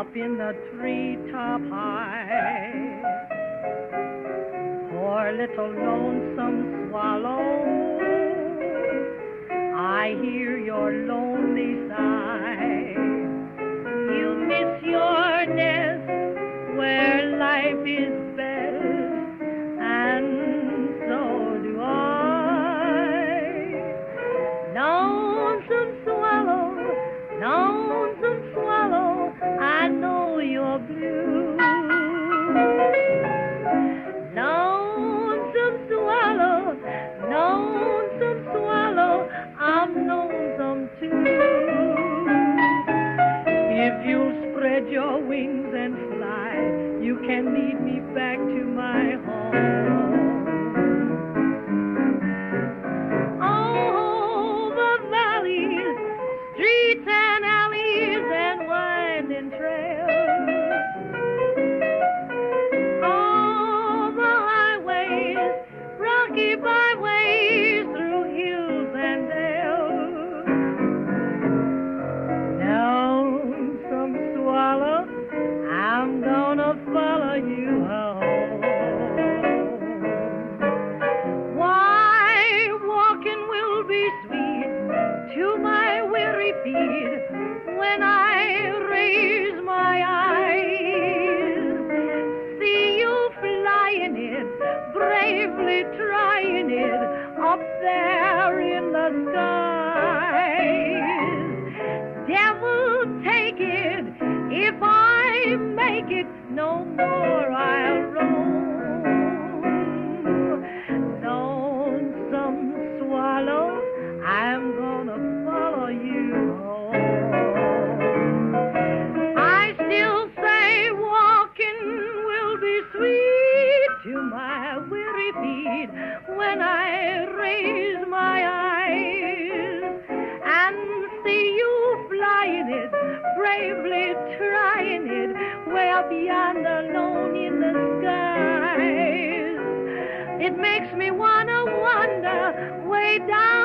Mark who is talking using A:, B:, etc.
A: up in the treetop high. Poor little lonesome swallow, I hear your lonely sigh. You miss your nest where life is best, and so do I. Lonesome swallow, I know you're blue. Lonesome swallow, I'm lonesome too. If you'll spread your wings and fly, you can lead me back to my home. Oh, the valleys, streets and alleys and winding trails. Oh, the highways, rocky byways through hills and dales. Lonesome swallow, I'm gonna follow you home. Why, walking will be sweet to my weary feet when I raise my eyes. See you flying it, bravely trying it, up there in the skies. Devil take it, if I make it, no more I'll roam. Lonesome swallow, I'm gonna follow you home. I still say walking will be sweet to my weary feet when I raise my eyes and see you flying it, bravely trying it, way up yonder alone in the skies. It makes me wanna wonder way down